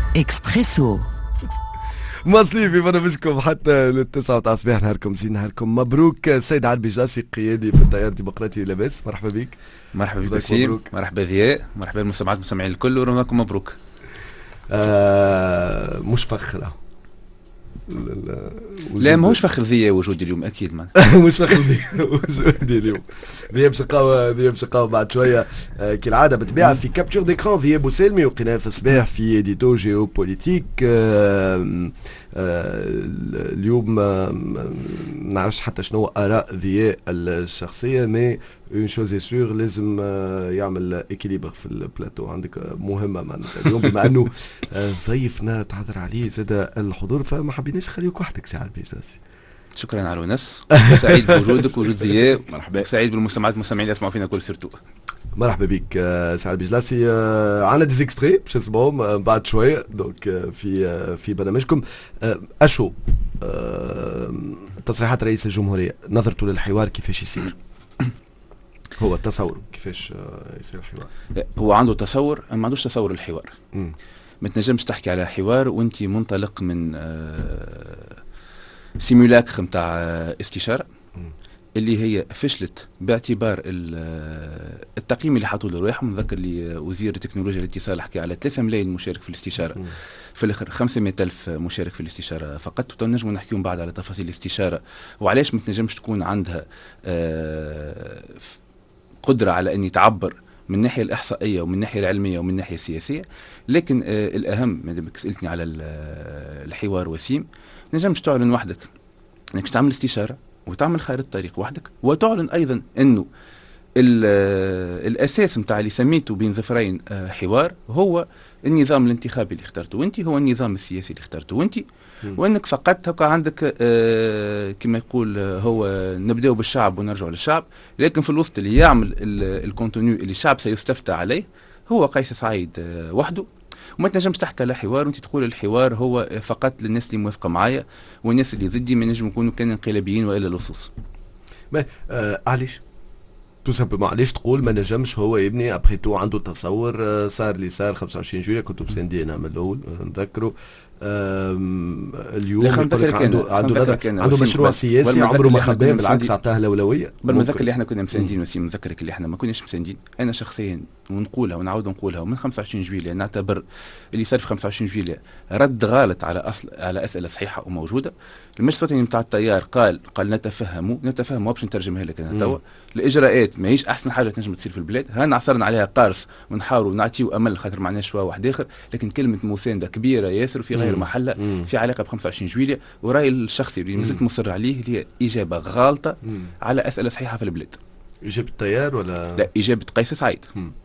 اكسبريسو. مواصلين في برنامجكم حتى للتسعة متاع الصباح. نهاركم زين، نهاركم مبروك. سيد علي جاسي قيادي في التيار الديمقراطي، لاباس؟ مرحبا بك. مرحبا بك وسيم، مرحبا ضياء، مرحبا بالمستمعات والمستمعين الكل، ورمضانكم مبروك. مش فخر لا ماهوش فخر ضياء وجودي اليوم اكيد ما مش فخر وجودي اليوم. ذياب شقاوة بعد شويه كالعاده بالطبيعه في كابتور ديكران. ذياب وسلمي وقناه في الصباح في اديتو جيو بوليتيك. اليوم ما نعرفش حتى شنو اراء ذياء الشخصيه، مي اون شوز اي سور لازم يعمل اكيليبر في البلاتو. عندك مهمه معناتها اليوم بما انه ضيفنا تعذر عليه زاد الحضور، فما حبيناش نخليوك وحدك سي علي جاسي. شكرا على الونس، سعيد بوجودك وجود ضياء. مرحبا، سعيد بالمستمعات والمستمعين اللي يسمعوا فينا كل سيرتو. مرحبا بك سعد بجلاسي. عندنا دي زيكستري باش نسمعهم بعد شويه دونك في برنامجكم. اشو تصريحات رئيس الجمهوريه، نظرته للحوار كيفاش يصير؟ هو التصور كيفاش يصير الحوار؟ هو عنده تصور، ما عندوش تصور الحوار. ما تنجمش تحكي على حوار وانت منطلق من سيمولاكر نتاع استشاره اللي هي فشلت باعتبار التقييم اللي حطوا له رواحهم. نذكر لي وزير التكنولوجيا والاتصال حكي على 3 ملايين مشارك في الاستشاره، في الاخر 500,000 مشارك في الاستشاره فقط. وتنجموا نحكيهم بعد على تفاصيل الاستشاره وعلاش ما تنجمش تكون عندها قدره على ان تعبر من الناحيه الاحصائيه ومن الناحيه العلميه ومن الناحيه السياسيه. لكن الاهم ما دامك سالتني على الحوار وسيم، نجمش تعلن وحدك انك تعمل استشاره وتعمل خارطة طريق وحدك، وتعلن ايضا انه الاساس نتاع اللي سميته بين ظفرين حوار هو النظام الانتخابي اللي اخترته وانت، هو النظام السياسي اللي اخترته وانت، وانك فقط هكا عندك كما يقول هو نبداو بالشعب ونرجعوا للشعب. لكن في الوسط اللي يعمل الكونتونيو اللي الشعب سيستفتى عليه هو قيس سعيد وحده. وما تنجمش تحكي على حوار وانت تقول الحوار هو فقط للناس اللي موافقه معايا، والناس اللي ضدي ما نجم يكونوا كان انقلابيين والا لصوص. علاش تو سامبلومون علاش تقول ما نجمش هو يبني ابخي تو عنده تصور؟ صار اللي صار 25 جويلية كنتوا مساندين من الاول نذكروا. اليوم عنده مشروع سياسي عمره ما خباه، بالعكس عطاه الاولويه. بل نذكر اللي احنا كنا مساندين وسيم، نذكرك اللي احنا ما كناش مساندين. انا شخصيا ونقولها ونعاود نقولها، ومن 25 جويلية نعتبر اللي صار في 25 جويلية رد غلط على اسئله صحيحه وموجوده. المجلس الوطني نتاع التيار قال نتفهم باش نترجمها لك انا توا. الاجراءات ماهيش احسن حاجه تنجم تصير في البلاد، ها عصرنا عليها قارص ونحاولوا نعطيو امل خاطر معناها شويه واحد اخر. لكن كلمه مسانده كبيره ياسر في غير محلها في علاقه ب 25 جويلية. ورايي الشخصي اللي مازلت مصر عليه اللي هي اجابه غالطه على اسئله صحيحه في البلاد. اجابه التيار ولا لا، اجابه قيس سعيد.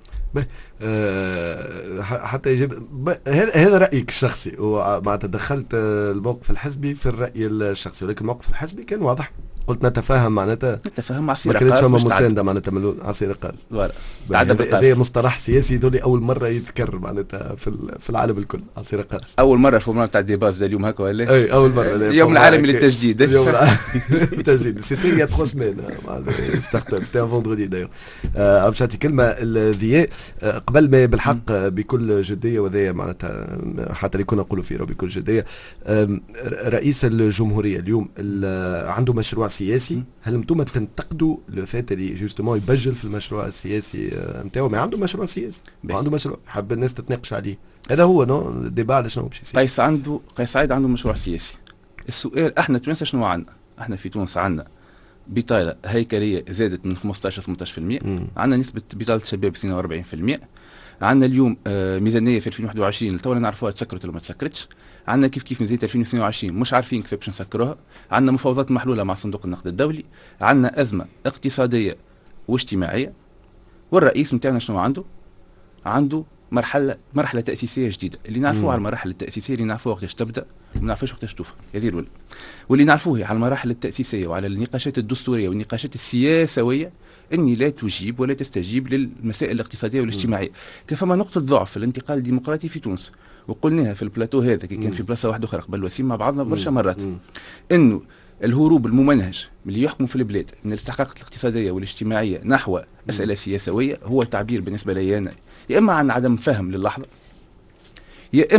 حتى يجب هذا رأيك الشخصي، ومعناتها دخلت الموقف الحزبي في الرأي الشخصي، ولكن الموقف الحزبي كان واضح. قلت نتفاهم، معناتها نتفهم عصير قارص، ما كانتش مساندة معناتها عصير قارص. هذا مصطلح سياسي ذولي أول مرة يتكرر معناتها في العالم الكل. عصير قارص أول مرة في تاع الديباز اليوم هكا ولا؟ أي أول مرة اليوم العالمي للتجديد. اليوم العالمي للتجديد سيتي يا 3 سمان سيتي ان فوندردي داير. باش نعطي كلمة الذياء قبل ما بالحق بكل جدية، وذا معناتها حتى اللي كنا نقولوا فيه بكل جدية. رئيس الجمهورية اليوم عنده مشروع سياسي. هل انتم تنتقدوا لو فات اللي جوستومون يبجل في المشروع السياسي نتاعو؟ ما عنده مشروع سياسي، ما عنده مشروع حب الناس تتناقش عليه. هذا هو نو الديبا على شنو باش يصير. قيس سعيد عنده مشروع سياسي. السؤال احنا تونس شنو عندنا؟ احنا في تونس عندنا بطاله هيكليه زادت من 15 18%. عندنا نسبه بطاله الشباب 42%. عندنا اليوم ميزانيه في 2021 تونا نعرفوها تسكرت ولا ما تسكرتش. عندنا كيف ميزانيه 2022 مش عارفين كيف باش نسكروها. عندنا مفاوضات محلوله مع صندوق النقد الدولي. عندنا ازمه اقتصاديه واجتماعيه. والرئيس نتاعنا شنو عنده مرحله تاسيسيه جديده. اللي نعرفوها على المراحل التاسيسيه اللي نعرفوها وقتاش تبدا وما نعرفوش وقتاش توفى، هذه الاولى. واللي نعرفوه على المراحل التاسيسيه وعلى النقاشات الدستوريه والنقاشات السياسويه اني لا تجيب ولا تستجيب للمسائل الاقتصاديه والاجتماعيه. كان فما نقطه ضعف في الانتقال الديمقراطي في تونس، وقلناها في البلاتو هذا كان في بلاصه واحده اخرى قبل وسيم مع بعضنا برشا مرات، انه الهروب الممنهج من اللي يحكم في البلاد من الاستحقاقات الاقتصاديه والاجتماعيه نحو اسئله سياسويه هو تعبير بالنسبه لي انا يا اما عن عدم فهم للحظه، يا اما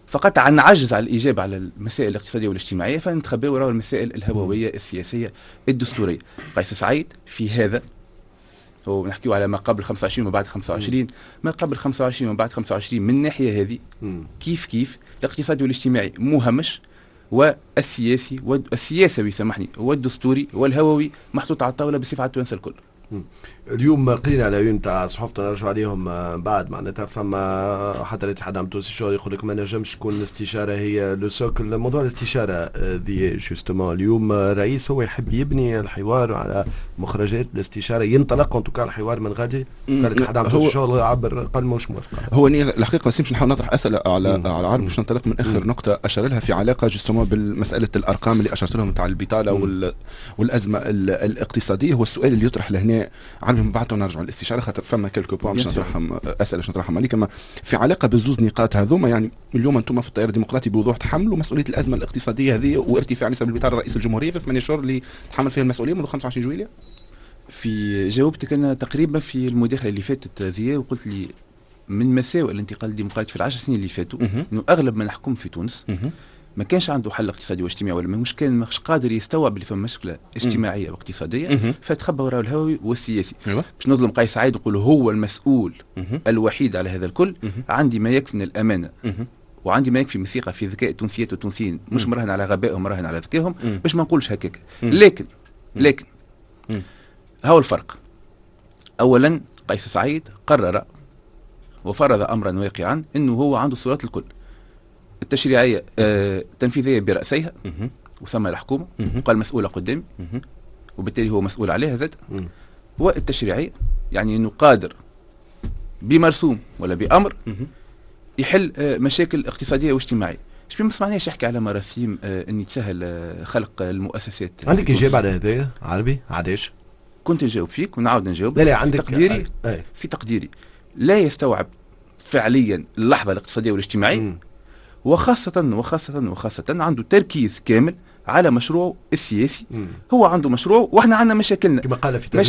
فقط عن عجز على الإجابة على المسائل الاقتصادية والاجتماعية، فنتخبى وراء المسائل الهووية السياسية الدستورية. قيس سعيد في هذا، ونحكيو على ما قبل 25 وما بعد 25. ما قبل 25 وما بعد 25 من الناحية هذه كيف الاقتصادي والاجتماعي مهمش، والسياسي سامحني والدستوري والهووي محطوط على الطاولة بصفة التوانسة الكل. اليوم قرينا على عيون تاع صحفتنا نرجعوا عليهم بعد، معناتها فما حتى الاتحاد العام التونسي الشغل يقول لك ما نجمش تكون الاستشاره هي لو سوكل. موضوع الاستشاره ذي جوستومون اليوم رئيس هو يحب يبني الحوار على مخرجات الاستشاره، ينطلق ان توكا الحوار من غادي. قال الاتحاد العام التونسي الشغل عبر قال مش موافق. هو الحقيقه ما نسيمش نحاول نطرح اسئله على عرب باش ننطلق من اخر نقطه اشار لها في علاقه جوستومون بالمساله الارقام اللي اشرت لهم تاع البطاله والازمه الاقتصاديه. هو السؤال اللي يطرح لهنا عربي من بعد نرجعوا للاستشاره، خاطر فما كلكو بوان باش نطرحهم، اسئله باش نطرحهم عليك. اما في علاقه بالزوز نقاط هذوما، يعني اليوم انتم في التيار الديمقراطي بوضوح تحملوا مسؤوليه الازمه الاقتصاديه هذه وارتفاع نسب البطاله رئيس الجمهوريه في 8 شهور اللي تحمل فيها المسؤوليه منذ 25 جويلية. في جاوبتك انا تقريبا في المداخله اللي فاتت ذي، وقلت لي من مساوئ الانتقال الديمقراطي في العشر سنين اللي فاتوا انه اغلب من حكم في تونس ما كانش عنده حل اقتصادي واجتماعي، ولا مش قادر يستوعب اللي فما مشكله اجتماعيه واقتصاديه، فتخبى وراء الهووي والسياسي. باش نظلم قيس سعيد نقول هو المسؤول الوحيد على هذا الكل. عندي ما يكفي من الامانه وعندي ما يكفي من ثقه في ذكاء التونسيات والتونسيين، مش مراهن على غبائهم، مراهن على ذكائهم، باش ما نقولش هكاك. لكن هو الفرق. اولا قيس سعيد قرر وفرض امرا واقعا انه هو عنده السلطات الكل، التشريعيه التنفيذيه براسيها وسمى الحكومه وقال مسؤوله قدامي، وبالتالي هو مسؤول عليها زاد، والتشريعيه يعني انه قادر بمرسوم ولا بامر يحل مشاكل اقتصاديه واجتماعيه. ايش ما سمعناش يحكي على مراسيم اني تسهل خلق المؤسسات. عندك اجابه على هذايا عربي؟ عادش كنت نجاوب فيك ونعاود نجاوب. لا عندك في تقديري لا يستوعب فعليا اللحظه الاقتصاديه والاجتماعيه، وخاصة عنده تركيز كامل على مشروعه السياسي. هو عنده مشروع واحنا عندنا مشاكلنا كما قال في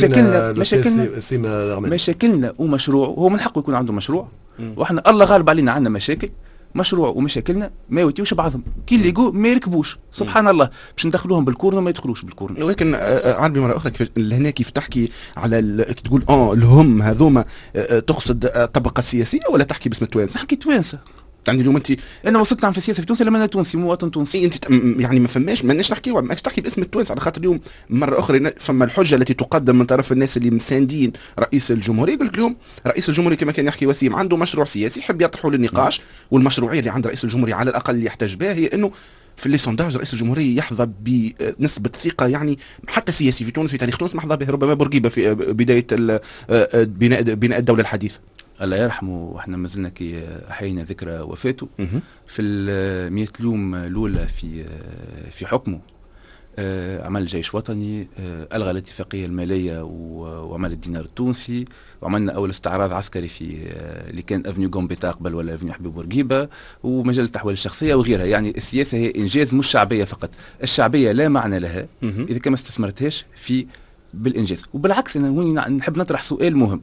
مشاكلنا ومشروعه. هو من حقه يكون عنده مشروع، واحنا الله غالب علينا عندنا مشاكل. مشروع ومشاكلنا ما يوتيوش بعضهم، كي اللي يقول ما يركبوش سبحان الله، باش ندخلوهم بالكورن وما يدخلوش بالكورن. ولكن عربي مره اخرى لهنا كيف تحكي على تقول الهم هذوما تقصد الطبقه السياسيه ولا تحكي باسم التوانسه؟ نحكي توانسه. يعني اليوم انا وصلت نعمل في السياسه في تونس لما انا تونسي مواطن تونسي. انت يعني ما فماش ماناش نحكي ماكش تحكي باسم التوانسه، على خاطر اليوم مره اخرى فما الحجه التي تقدم من طرف الناس اللي مساندين رئيس الجمهوريه. قلت اليوم رئيس الجمهوريه كما كان يحكي وسيم عنده مشروع سياسي يحب يطرحه للنقاش، والمشروعيه اللي عند رئيس الجمهوريه على الاقل اللي يحتاج بها هي انه في لي سونداج رئيس الجمهوريه يحظى بنسبه ثقه، يعني حتى سياسي في تونس في تاريخ تونس ما حظى به ربما بورقيبه في بدايه بناء الدوله الحديثه. الله يرحمه. واحنا ما زلنا كي احيينا ذكرى وفاته في ال100 يوم الاولى في حكمه. عمل جيش وطني، الغى الاتفاقيه الماليه وعمل الدينار التونسي، وعملنا اول استعراض عسكري في اللي كان افنيو غومبيتا قبل ولا افنيو حبيب بورقيبه، ومجال التحويل الشخصيه وغيرها. يعني السياسه هي انجاز مش شعبيه فقط. الشعبيه لا معنى لها اذا كما استثمرتهاش في بالانجاز. وبالعكس انا نحب نطرح سؤال مهم.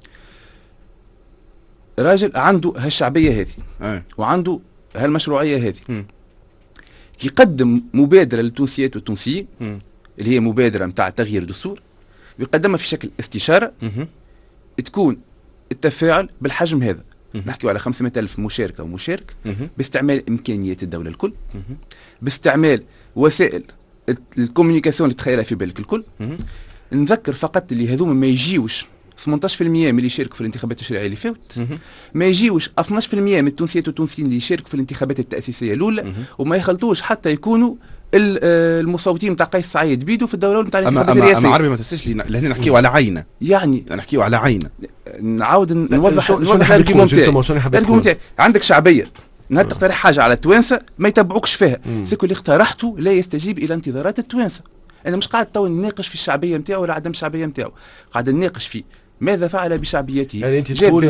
راجل عنده هالشعبيه هذه وعنده هالمشروعيه هذه، يقدم مبادره للتونسيات والتونسيين اللي هي مبادره نتاع تغيير الدستور، ويقدمها في شكل استشاره تكون التفاعل بالحجم هذا. نحكي على 500,000 مشاركه ومشارك، باستعمال امكانيات الدوله الكل، باستعمال وسائل الكوميونيكاسيون اللي تخيلها في بالك الكل. نذكر فقط اللي هذوما ما يجيوش 18% من اللي يشاركوا في الانتخابات التشريعيه اللي فاتت، ما يجيوش 12% من التونسيات والتونسيين اللي يشاركوا في الانتخابات التاسيسيه الاولى، وما يخلطوش حتى يكونوا المصوتين نتاع قيس سعيد بيدو في الدوره نتاع الانتخابات الرئاسيه. اما عربي ما تنساش لهنا نحكيو على عينه، يعني نحكيو على عينه. نعاود نوضح الارجيومون تاعي. عندك شعبيه، نهار تقترح حاجه على التوانسه ما يتبعوكش فيها، سيكو اللي اقترحته لا يستجيب الى انتظارات التوانسه. انا مش قاعد تو نناقش في الشعبيه نتاعو ولا عدم الشعبيه نتاعو، قاعد نناقش في ماذا فعل بشعبيته. يعني انت تقول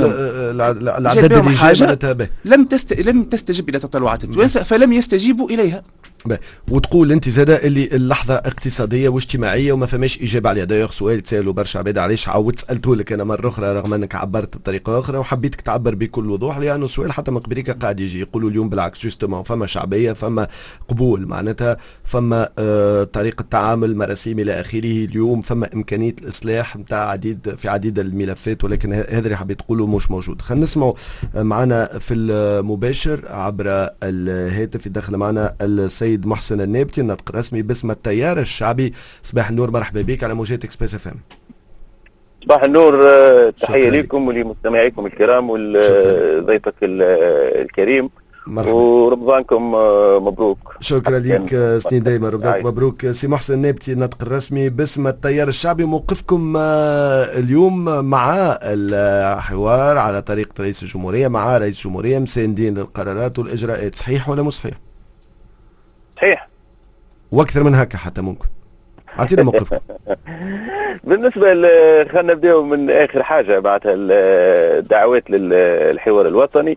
العدد اللي حاجه لم تستجب الى تطلعات التوانسه فلم يستجيبوا اليها. وتقول انت زاده اللي اللحظه اقتصاديه واجتماعيه وما فماش اجابه عليها. دايوغ سؤال تسالوا برشا عباد علاش عاودت سالته لك انا مره اخرى رغم انك عبرت بطريقه اخرى وحبيتك تعبر بكل وضوح، لانه السؤال حتى من قبليك قاعد يجي يقولوا اليوم بالعكس جوستومون فما شعبيه، فما قبول معناتها، فما طريقه تعامل مراسيم الى اخره. اليوم فما امكانيه الاصلاح نتاع في عديد الملفات، ولكن هذا اللي حبيت تقوله مش موجود. خلينا نسمعوا معنا في المباشر عبر الهاتف يدخل معنا السيد محسن النابتي الناطق الرسمي باسم التيار الشعبي. صباح النور، مرحبا بك على موجات اكسبريس اف ام. صباح النور، تحية لكم ولمستمعيكم الكرام ولضيفك الكريم. مرحبا. ورمضانكم مبروك. شكرا لك، سنين دايما رمضانك مبروك. سي محسن النابتي الناطق الرسمي باسم التيار الشعبي، موقفكم اليوم مع الحوار على طريقة رئيس الجمهورية، مع رئيس الجمهورية مساندين للقرارات والإجراءات، صحيح ولا مش صحيح؟ صحيح، واكثر من هكا حتى ممكن. اعطينا موقفكم. بالنسبه خلينا نبداو من اخر حاجه بعدها الدعوات للحوار الوطني.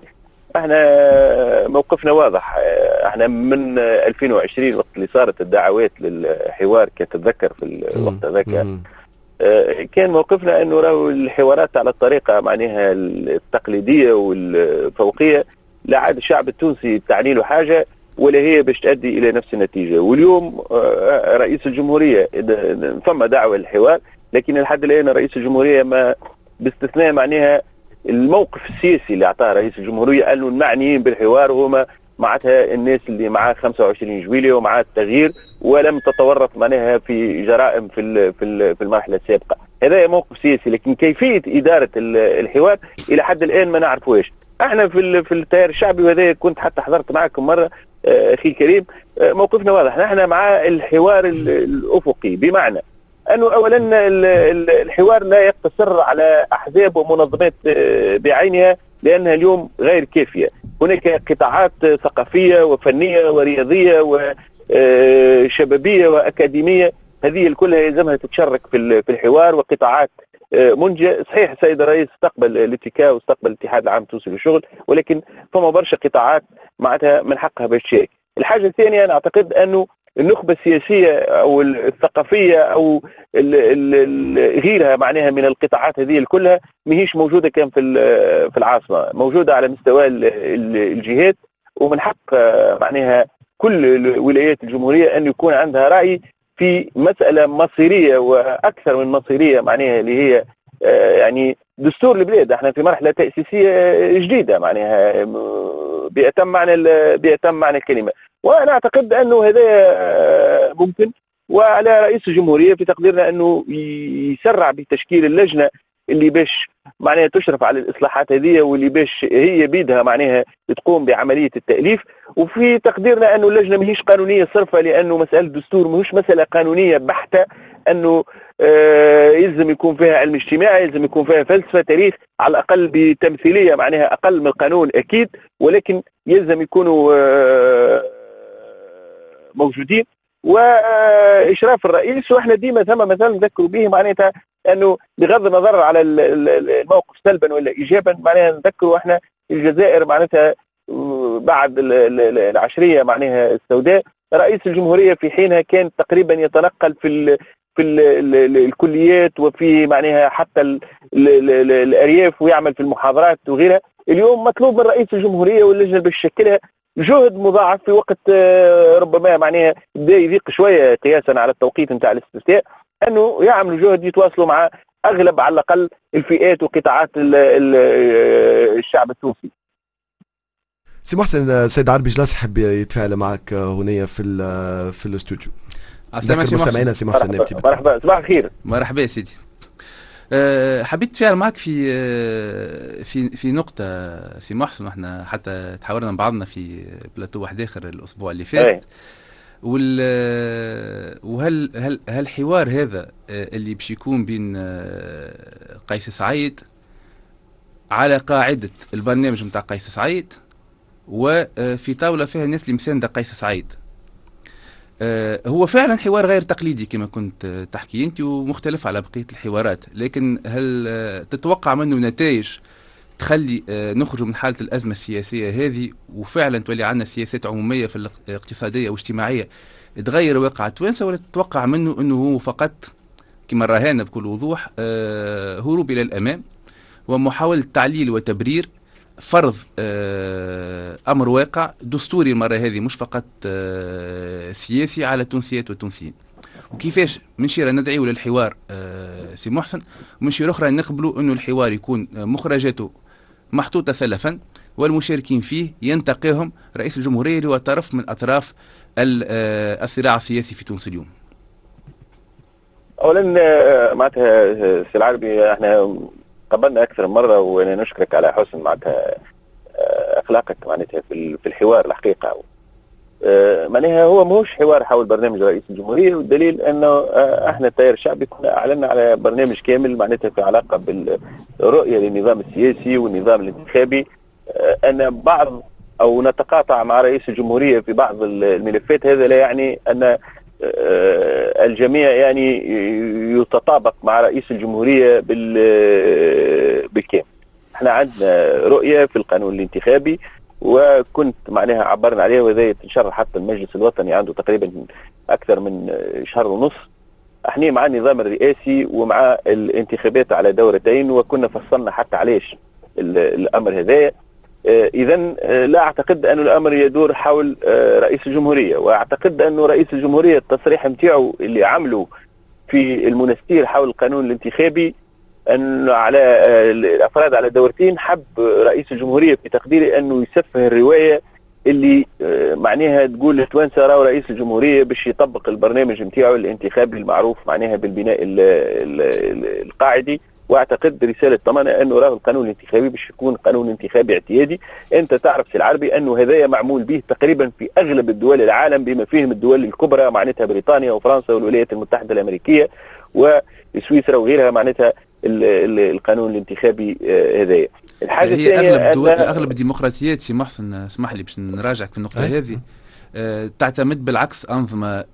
احنا موقفنا واضح. احنا من 2020 وقت اللي صارت الدعوات للحوار كتتذكر في الوقت هذاك، كان موقفنا انه راهو الحوارات على الطريقه معناها التقليديه والفوقيه لا عاد الشعب التونسي تعني له حاجه ولا هي باش تؤدي الى نفس النتيجه. واليوم رئيس الجمهوريه فما دعوه للحوار، لكن لحد الان رئيس الجمهوريه ما باستثناء معناها الموقف السياسي اللي اعطاه رئيس الجمهوريه انه المعنيين بالحوار هما معناتها الناس اللي معاه 25 جويليه ومعاه التغيير ولم تتورط معناها في جرائم في المرحله السابقه. هذا موقف سياسي، لكن كيفيه اداره الحوار الى حد الان ما نعرفوش. احنا في التيار الشعبي، وهذا كنت حتى حضرت معكم مره اخي الكريم، موقفنا واضح. نحن مع الحوار الافقي، بمعنى انه اولا الحوار لا يقتصر على احزاب ومنظمات بعينها لانها اليوم غير كافيه. هناك قطاعات ثقافيه وفنيه ورياضيه وشبابيه واكاديميه، هذه الكلها يلزمها تتشارك في الحوار، وقطاعات منجة. صحيح السيد الرئيس استقبل الاتكاء واستقبل الاتحاد العام التونسي للشغل، ولكن فما برشا قطاعات معناتها من حقها باش تشارك. الحاجه الثانيه انا اعتقد انه النخبه السياسيه او الثقافيه او غيرها معناها من القطاعات هذه كلها ماهيش موجوده كان في العاصمه، موجوده على مستوى الجهات، ومن حق معناها كل ولايات الجمهوريه ان يكون عندها راي في مساله مصيريه واكثر من مصيريه معناها اللي هي يعني دستور البلاد. احنا في مرحله تاسيسيه جديده معناها بأتم معنى الكلمه، وانا اعتقد انه هذا ممكن، وعلى رئيس الجمهوريه في تقديرنا انه يسرع بتشكيل اللجنه اللي باش معناها تشرف على الاصلاحات هذه، واللي باش هي بيدها معناها تقوم بعمليه التاليف. وفي تقديرنا انه اللجنه ماهيش قانونيه صرفه، لانه مساله الدستور ماهوش مساله قانونيه بحته، انه يلزم يكون فيها علم اجتماعي، يلزم يكون فيها فلسفه تاريخ، على الاقل بتمثيليه معناها اقل من القانون اكيد، ولكن يلزم يكونوا موجودين واشراف الرئيس. واحنا ديما ثم مثلا نذكروا به معناتها انه بغض النظر على الموقف سلبا ولا ايجابا، معناها نذكروا احنا الجزائر معناتها بعد العشريه معناها السوداء، رئيس الجمهوريه في حينها كان تقريبا يتنقل في الكليات وفي معناها حتى الارياف ويعمل في المحاضرات وغيرها. اليوم مطلوب من رئيس الجمهوريه واللجنه اللي باش تشكلها جهد مضاعف في وقت ربما معناها بدا يضيق شويه قياسا على التوقيت نتاع الاستفتاء، انه يعملوا جهد يتواصلوا مع اغلب على الاقل الفئات وقطاعات الشعب التونسي. سي محسن، سيد عربي جلاس حب يتفاعل معك هنا في الاستوديو. السلام سي محسن نبتي. مرحبا، صباح الخير. مرحبا يا سيدي. حبيت اتفاعل معك في نقطة سي محسن. احنا حتى تحاورنا مع بعضنا في بلاتو واحد اخر الاسبوع اللي فات. وهل الحوار هذا اللي باش يكون بين قيس سعيد على قاعدة البرنامج نتاع قيس سعيد، وفي طاولة فيها الناس اللي مساندة قيس سعيد، هو فعلا حوار غير تقليدي كما كنت تحكي انت ومختلف على بقية الحوارات، لكن هل تتوقع منه نتائج تخلي نخرج من حالة الأزمة السياسية هذه، وفعلا تولي عندنا سياسات عمومية في الاقتصادية واجتماعية تغير واقع التوانسة، ولا تتوقع منه أنه هو فقط كما راهنا بكل وضوح هروب إلى الأمام ومحاولة تعليل وتبرير فرض أمر واقع دستوري المرة هذه مش فقط سياسي على التونسيات والتونسيين. وكيفاش من شيرة ندعيو للحوار سي محسن، ومن شيرة أخرى نقبلوا أنه الحوار يكون مخرجاته محطوطة سلفا والمشاركين فيه ينتقيهم رئيس الجمهورية اللي هو طرف من أطراف الصراع السياسي في تونس اليوم. اولا معناتها سي العربي احنا قبلنا اكثر من مره، وانا نشكرك على حسن معناتها اخلاقك معناتها في الحوار الحقيقه. معناها هو ماهوش حوار حول برنامج رئيس الجمهوريه، والدليل انه احنا التيار الشعبي كنا اعلنا على برنامج كامل معناتها في علاقه بالرؤيه للنظام السياسي والنظام الانتخابي، ان بعض او نتقاطع مع رئيس الجمهوريه في بعض الملفات. هذا لا يعني ان الجميع يعني يتطابق مع رئيس الجمهورية بالكامل. احنا عندنا رؤية في القانون الانتخابي وكنت معناها عبرنا عليها، وهذا يتشرح حتى المجلس الوطني عنده تقريبا أكثر من شهر ونص. احنا مع النظام الرئاسي ومع الانتخابات على دورتين، وكنا فصلنا حتى علاش الأمر هذا. إذا لا أعتقد أن الأمر يدور حول رئيس الجمهورية، وأعتقد أن رئيس الجمهورية التصريح متاعه اللي عمله في المنستير حول القانون الانتخابي أن على الأفراد على دورتين، حب رئيس الجمهورية في تقديري أنه يسفه الرواية اللي معناها تقول للتوانسة راهو رئيس الجمهورية باش يطبق البرنامج متاعه الانتخابي المعروف معناها بالبناء القاعدي. واعتقد رساله طمانه انه راه القانون الانتخابي باش يكون قانون انتخابي اعتيادي. انت تعرف سي العربي انه هذايا معمول به تقريبا في اغلب الدول العالم بما فيهم الدول الكبرى معناتها بريطانيا وفرنسا والولايات المتحده الامريكيه وسويسرا وغيرها، معناتها القانون الانتخابي هذايا. الحاجه الثانيه اغلب الديمقراطيات سي محسن، اسمح لي باش نراجعك في النقطه هذه، تعتمد بالعكس أنظمة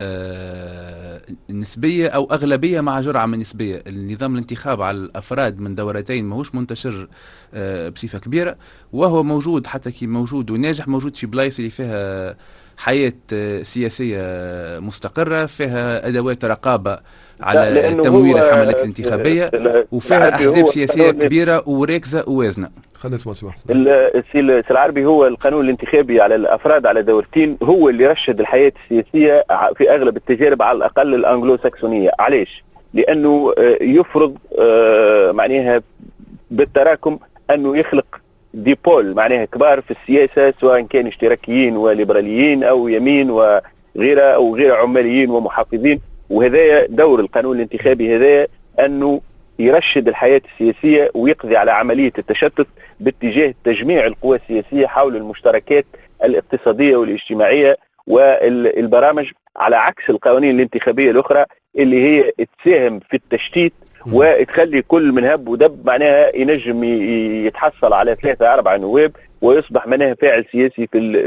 نسبية أو أغلبية مع جرعة من نسبية. النظام الانتخاب على الأفراد من دورتين ماهوش منتشر بصفة كبيرة، وهو موجود حتى كي موجود وناجح، موجود في بلايص اللي فيها حياة سياسية مستقرة، فيها أدوات رقابة على تمويل الحملات الانتخابية، وفيها أحزاب سياسية كبيرة وراكزة ووازنة. خلينا نسمع سي محسن. السي العربي هو القانون الانتخابي على الافراد على دورتين هو اللي رشد الحياه السياسيه في اغلب التجارب على الاقل الانجلو ساكسونيه. علاش؟ لانه يفرض معناها بالتراكم انه يخلق ديبول معناها كبار في السياسه، سواء كان اشتراكيين وليبراليين او يمين وغيرها او غير عماليين ومحافظين. وهذا دور القانون الانتخابي هذا، انه يرشد الحياة السياسية ويقضي على عملية التشتت باتجاه تجميع القوى السياسية حول المشتركات الاقتصادية والاجتماعية والبرامج، على عكس القوانين الانتخابية الأخرى اللي هي تساهم في التشتيت وتخلي كل من هب ودب معناها ينجم يتحصل على 3-4 نواب ويصبح معناها فاعل سياسي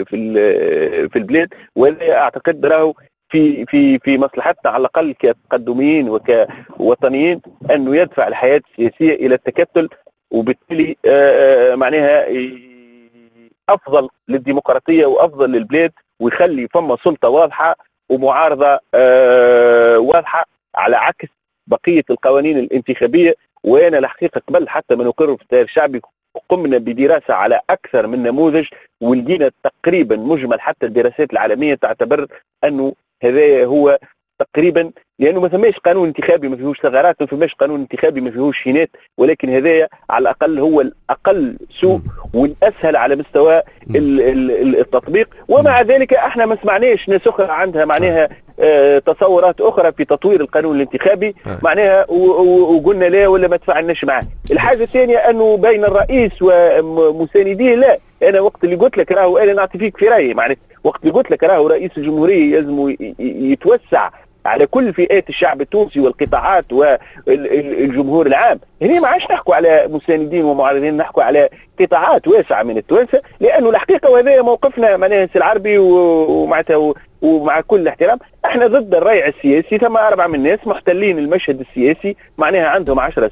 في البلاد. وهذا أعتقد راهو في مصلحتنا على الأقل كتقدميين وكوطنيين أنه يدفع الحياة السياسية إلى التكتل، وبالتالي معناها أفضل للديمقراطية وأفضل للبلاد، ويخلي فما سلطة واضحة ومعارضة واضحة على عكس بقية القوانين الانتخابية. وأنا الحقيقة قبل حتى ما نقر في التيار الشعبي قمنا بدراسة على أكثر من نموذج، ولقينا تقريبا مجمل حتى الدراسات العالمية تعتبر أنه هذا هو تقريبا، لانه ما فماش قانون انتخابي ما فيهوش ثغرات، ما فماش قانون انتخابي ما فيهوش شينات، ولكن هذايا على الاقل هو الاقل سوء والاسهل على مستوى التطبيق. ومع ذلك احنا ما سمعناش ناس اخرى عندها معناها تصورات اخرى في تطوير القانون الانتخابي معناها وقلنا لا ولا ما تفاعلناش معه. الحاجه الثانيه انه بين الرئيس ومسانديه، لا انا وقت اللي قلت لك راهو انا نعطي فيك في رايي، معناها وقت اللي قلت لك راهو رئيس الجمهوريه لازم يتوسع على كل فئات الشعب التونسي والقطاعات والجمهور العام. هنا ما عادش نحكوا على مساندين ومعارضين، نحكوا على قطاعات واسعه من التوانسه، لانه الحقيقه وهذا موقفنا معناها سي العربي ومعناتها ومع كل الاحترام احنا ضد الريع السياسي. ثم 4 من الناس محتلين المشهد السياسي معناها عندهم 10 سنين،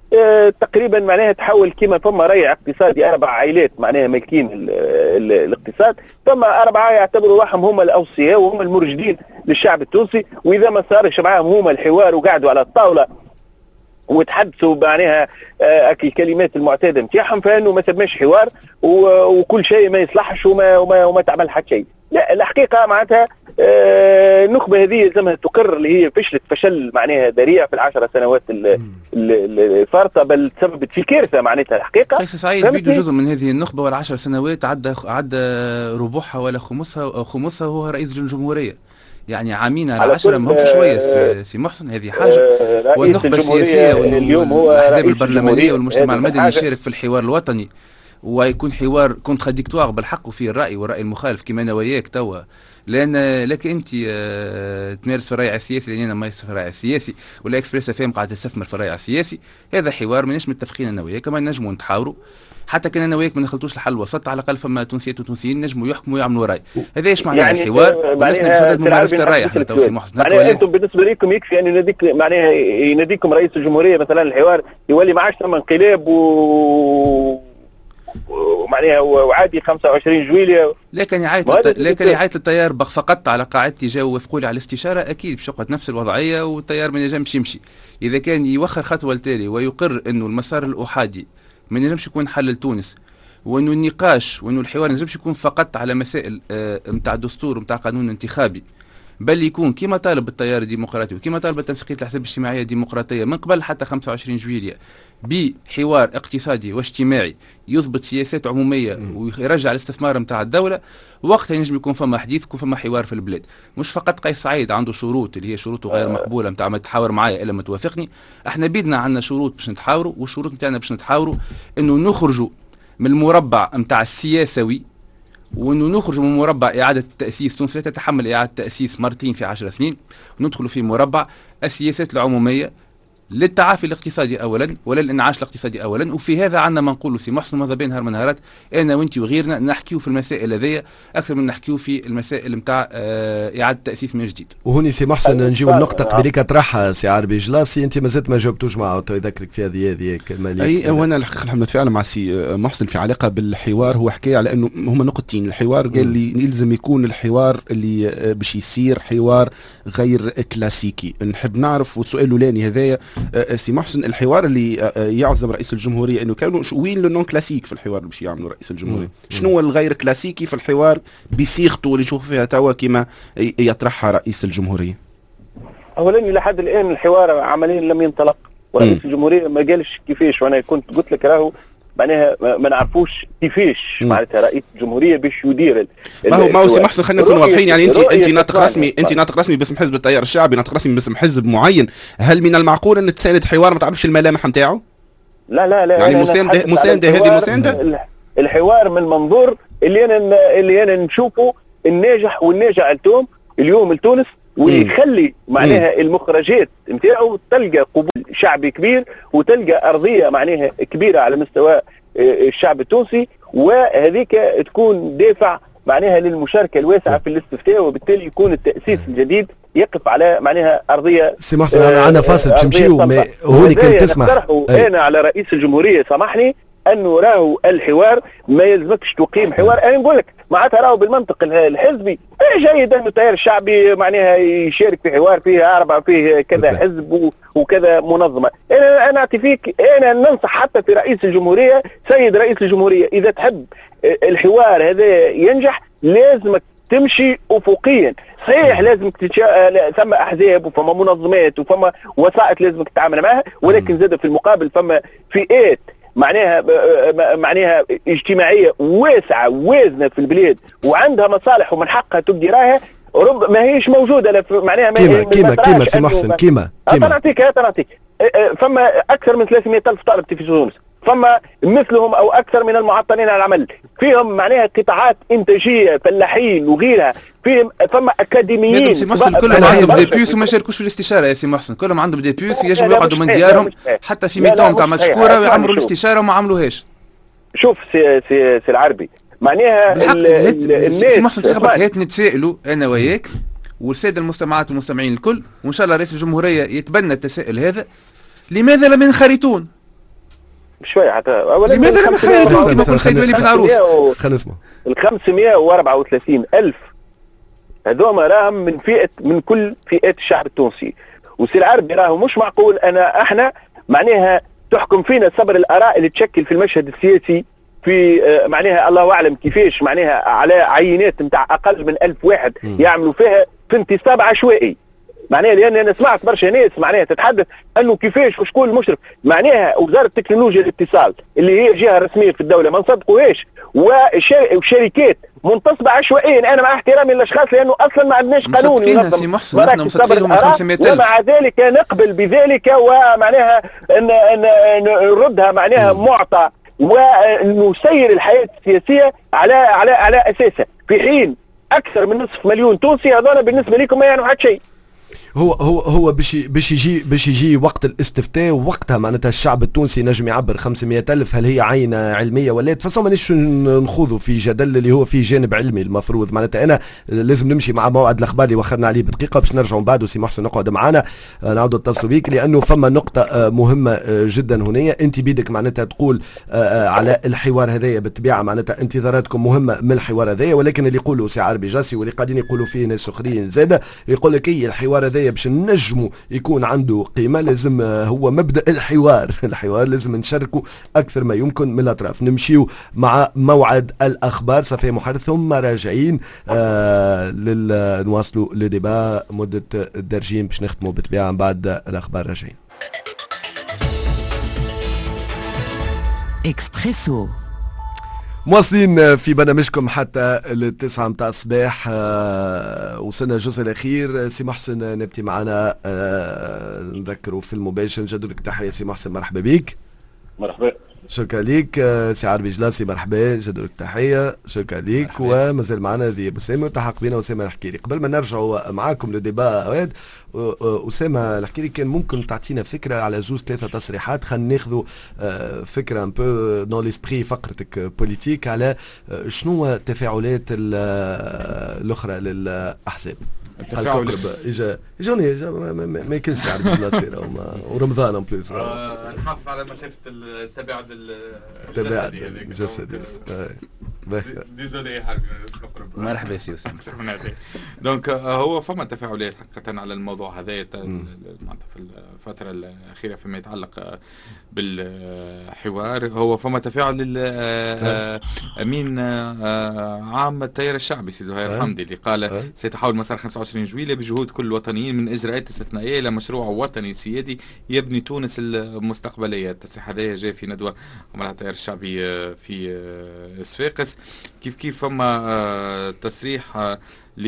تقريبا معناها تحول كما فما ريع اقتصادي 4 عائلات معناها مالكين الاقتصاد، فما 4 يعتبروا روحهم هما الاوصياء وهم المرشدين للشعب التونسي، واذا ما صارش معاهم هما الحوار وقعدوا على الطاوله وتحدثوا معناها الكلمات المعتاده نتاعهم، فانه ما سماش حوار وكل شيء ما يصلحش وما تعمل حتى شيء. لا الحقيقه معناتها النخبه هذه لازمها تقر اللي هي فشلت فشل معناها ذريع في ال10 سنوات الفارطه، بل تسببت في كارثه معناتها الحقيقه. قيس سعيد بيدو جزء من هذه النخبه وال10 سنوات عدى ربوعها ولا خمسها هو رئيس الجمهوريه، يعني عامين على 10 ما همش شويه سي محسن، هذه حاجه. والنخبه السياسيه اليوم هو الاحزاب البرلمانيه والمجتمع المدني يشارك في الحوار الوطني، ويكون حوار كونتراديكتوار بالحق وفيه الراي والراي المخالف كما انا وياك توا، لان لك انت تمارس في الراي السياسي لان انا ما في الراي السياسي، ولا اكسبريس فهم قاعد تستثمر في الراي السياسي. هذا حوار ماناش متفقين انا وياك، ما نجموا نتحاوروا حتى كان انا وياك ما نخلطوش الحل الوسط، على الاقل فما تونسيات وتونسيين نجموا يحكموا ويعملوا راي. هذا ايش معناه يعني الحوار؟ ولسنا بصدد ممارسه الراي احنا تو سي محسن. معناها انتم بالنسبه لكم يكفي ان يناديك معناها يناديكم رئيس الجمهوريه مثلا الحوار يولي ما عادش ثم انقلاب ومعناها وعادي 25 جويلية. لكن يعيط التيار فقط على قاعدتي جاوا وافقوا لي على الاستشاره، اكيد باش تقعد نفس الوضعيه والتيار ما ينجمش يمشي. اذا كان يوخر خطوه لتالي ويقر انه المسار الاحادي ما ينجمش يكون حل لتونس، وانه النقاش وانه الحوار ما ينجمش يكون فقط على مسائل نتاع دستور ونتاع قانون انتخابي، بل يكون كما طالب التيار الديمقراطي وكما طالب تنسيقيه الاحزاب الاجتماعيه الديمقراطيه من قبل حتى 25 جويلية بحوار اقتصادي واجتماعي يضبط سياسات عموميه ويرجع الاستثمار نتاع الدوله، وقتها ينجم يكون فما حديث يكون فما حوار في البلاد. مش فقط قيس سعيد عنده شروط اللي هي شروطه غير مقبوله نتاع ما تحاور معايا الا ما توافقني، احنا بيدنا عندنا شروط باش نتحاوروا، والشروط نتاعنا باش نتحاوروا انه نخرجوا من المربع نتاع السياسوي، وانه نخرج من مربع اعاده التاسيس. تونس لا تتحمل اعاده التاسيس مرتين في 10 سنين، وندخلوا في مربع السياسات العموميه للتعافي الاقتصادي اولا ولا الانعاش الاقتصادي اولا. وفي هذا عندنا ما نقولوا سي محسن ماذا بين نهار من نهارات انا وانت وغيرنا نحكيو في المسائل هذيا اكثر من نحكيو في المسائل نتاع اعاده التاسيس من جديد. وهوني سي محسن نجيو النقطه قبليك طرحها سي عربي جلاسي، انت مازلت ما جاوبتوش معه تو يذكرك في هذه كلمه. اي وانا الحقيقه نحب نتفاعل مع سي محسن في علاقه بالحوار. هو حكى على انه هما نقطتين الحوار، قال لي يلزم يكون الحوار اللي باش يصير حوار غير كلاسيكي. نحب نعرف، والسؤال الاولاني هذايا سي محسن، الحوار اللي يعزم رئيس الجمهوريه انه كانوا وين لو نون كلاسيك في الحوار باش يعملوا رئيس الجمهوريه؟ شنو هو الغير كلاسيكي في الحوار بصيغته اللي نشوف فيها توا كما يطرحها رئيس الجمهوريه؟ اولا لحد الان الحوار عمليا لم ينطلق، ورئيس الجمهوريه ما قالش كيفاش، وانا كنت قلت لك راهو معناها ما نعرفوش كيفاش معناتها رئيس الجمهوريه باش يدير. ما هو سي محسن خلينا نكون واضحين، يعني انت ناطق رسمي، انت ناطق رسمي باسم حزب التيار الشعبي، ناطق رسمي باسم حزب معين، هل من المعقول ان تساند حوار ما تعرفش الملامح نتاعو؟ لا يعني مسانده هذه مسانده الحوار من منظور اللي انا نشوفه الناجح والناجع اليوم لتونس، ويخلي معناها المخرجات نتاعو تلقى قبول شعبي كبير وتلقى ارضيه معناها كبيره على مستوى الشعب التونسي، وهذيك تكون دافع معناها للمشاركه الواسعه في الاستفتاء، وبالتالي يكون التاسيس الجديد يقف على معناها ارضيه. سي محسن انا فاصل باش نمشيو، هوني كان تسمح انا على رئيس الجمهوريه سامحني انه راهو الحوار ما يلزمكش تقيم حوار. انا نقول لك معناتها راهو بالمنطق الحزبي جيد انه التيار الشعبي معناها يشارك في حوار فيه 4 فيه كذا حزب وكذا منظمه. انا نعطي فيك، انا ننصح حتى في رئيس الجمهوريه، سيد رئيس الجمهوريه، اذا تحب الحوار هذا ينجح لازمك تمشي افقيا. صحيح لازمك ثم احزاب وفما منظمات وفما وسائط لازمك تتعامل معها، ولكن زاد في المقابل فما فئات معناها اجتماعيه واسعه ووازنه في البلاد وعندها مصالح ومن حقها تبدي رايها، ما هيش موجوده معناها كيما سي محسن كيما نعطيك فما اكثر من 300,000 طالب في تونس، فما مثلهم او اكثر من المعطلين عن العمل، فيهم معناها قطاعات انتاجيه فلاحين وغيرها، فيهم فما اكاديميين. سي محسن كلهم عندهم دي بيوس وما شاركوش في الاستشاره. يا سي محسن كلهم عندهم دي بيوس يجبوا يقعدوا من ديارهم حتى في ميتهم تاع مشكوره ويعملوا الاستشاره وما عملوهاش. شوف سي العربي معناها الناس سي محسن هات نتسائلوا انا وياك والساده المستمعات والمستمعين الكل، وان شاء الله رئيس الجمهوريه يتبنى التساؤل هذا، لماذا لم ينخرطون؟ شويه حتى اولا لماذا لم يخير كما يقول سيد ولي بن عروس؟ خلينا نسمع. ال 534 ألف هذوما راهم من كل فئات الشعب التونسي. وسي العربي راهو مش معقول احنا معناها تحكم فينا صبر الاراء اللي تشكل في المشهد السياسي في معناها الله اعلم كيفاش معناها على عينات نتاع اقل من 1000 واحد يعملوا فيها في انتصاب عشوائي. معناها لان انا سمعت برشا ناس معناها تتحدث انه كيفاش وشكون المشرف. معناها وزاره التكنولوجيا الاتصال اللي هي جهه رسميه في الدوله ما نصدقوهاش، وشركات منتصبه عشوائيا. انا مع احترامي للاشخاص لانه اصلا ما عندناش قانون ينظم مراكز صبر الاراء، ومع ذلك نقبل بذلك ومعناها نردها معناها معطى ونسير الحياه السياسيه على اساسها، في حين اكثر من نصف مليون تونسي هذول بالنسبه لكم ما يعنوا حتى شيء. هو باش يجي وقت الاستفتاء، وقتها معناتها الشعب التونسي نجم يعبر 500,000 هل هي عينه علميه ولا تفصل. مانيش نخوضوا في جدل اللي هو فيه جانب علمي المفروض. معناتها انا لازم نمشي مع موعد الاخبار اللي وخرنا عليه بدقيقه باش نرجعوا من بعد. وسي محسن نقعد معنا نعاودوا نتصلوا بيك لانه فما نقطه مهمه جدا هنا. انت بيدك معناتها تقول على الحوار هذايا بالطبيعه معناتها انتظاراتكم مهمه من الحوار هذايا، ولكن اللي يقولوا سي عربي جاسي واللي قاعدين يقولوا فيه ناس اخرين زاده يقول لك اي الحوار هذايا باش نجموا يكون عنده قيمة لازم هو مبدأ الحوار لازم نشاركوا أكثر ما يمكن من الأطراف. نمشيو مع موعد الأخبار صفي محرر ثم راجعين نواصلوا لديبا مدة الدرجين باش نختموا بالطبيعة من بعد الأخبار. راجعين. إكسبريسو مواصلين في برنامجكم حتى 9 متاع الصباح. وصلنا الجزء الاخير. سي محسن نبتي معنا نذكروا في المباشر. نجدوا لك تحيه سي محسن، مرحبا بك. مرحبا. شكرا ليك. سي عربي جلاسي مرحبا، جدوا لك تحيه، شكرا ليك. ومازال معنا ذي أسامة وتحق بينا أسامة. نحكي لي قبل ما نرجعوا معاكم للديبا اواد أسامة، نحكي لي كان ممكن تعطينا فكره على زوز 3 تصريحات. خلينا ناخذوا فكره ان بو دون ليسبري فقرتك بوليتيك على شنو التفاعلات الاخرى للاحزاب. التفاعل اجاني ما يكونش عربي جلاسي ورمضان ان بليس نحافظ على مسافه التباعد الجسدي. ديزولي حربي مرحبا سي اسامه. دونك هو فما تفاعلات حقيقه على الموضوع هذا في الفتره الاخيره فيما يتعلق بالحوار. هو فما تفاعل امين عام التيار الشعبي سي زهير حمدي اللي قال سيتحول مسار 25 جويلية بجهود كل الوطنيين من اجراءات استثنائيه الى مشروع وطني سيادي يبني تونس المستقبليه. التصريح هذا جاء في ندوه عملها التيار الشعبي في صفاقس. كيف فما تصريح